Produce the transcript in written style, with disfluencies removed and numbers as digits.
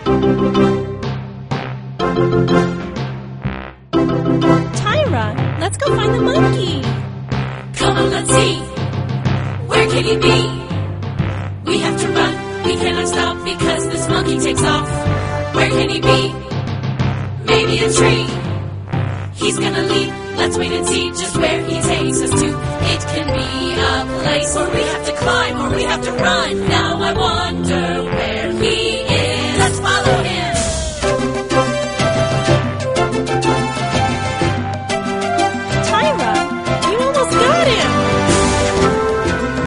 Tyra, let's go find the monkey. Come on, let's see. Where can he be? We have to run, we cannot stop because this monkey takes off. Where can he be? Maybe a tree. He's gonna leap, let's wait and see just where he takes us to. It can be a place where we have to climb or we have to run. Now I wonder where